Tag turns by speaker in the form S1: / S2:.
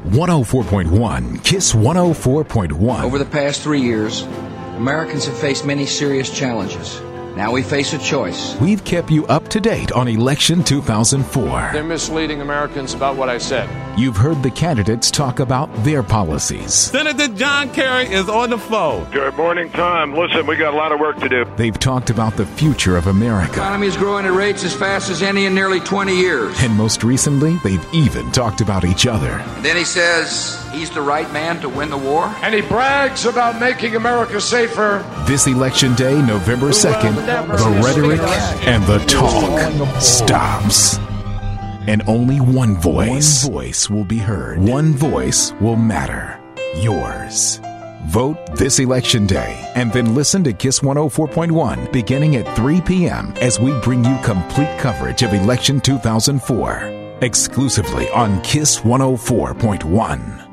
S1: 104.1, KISS 104.1.
S2: Over the past 3 years, Americans have faced many serious challenges. Now we face a choice.
S1: We've kept you up to date on Election 2004.
S3: They're misleading Americans about what I said.
S1: You've heard the candidates talk about their policies.
S4: Senator John Kerry is on the phone.
S5: Good morning, Tom. Listen, we got a lot of work to do.
S1: They've talked about the future of America.
S2: The economy is growing at rates as fast as any in nearly 20 years.
S1: And most recently, they've even talked about each other.
S2: And then he says he's the right man to win the war.
S6: And he brags about making America safer.
S1: This election day, November 2nd, the rhetoric and the talk stops. And only one voice will be heard. One voice will matter. Yours. Vote this election day and then listen to KISS 104.1 beginning at 3 p.m. as we bring you complete coverage of Election 2004 exclusively on KISS 104.1.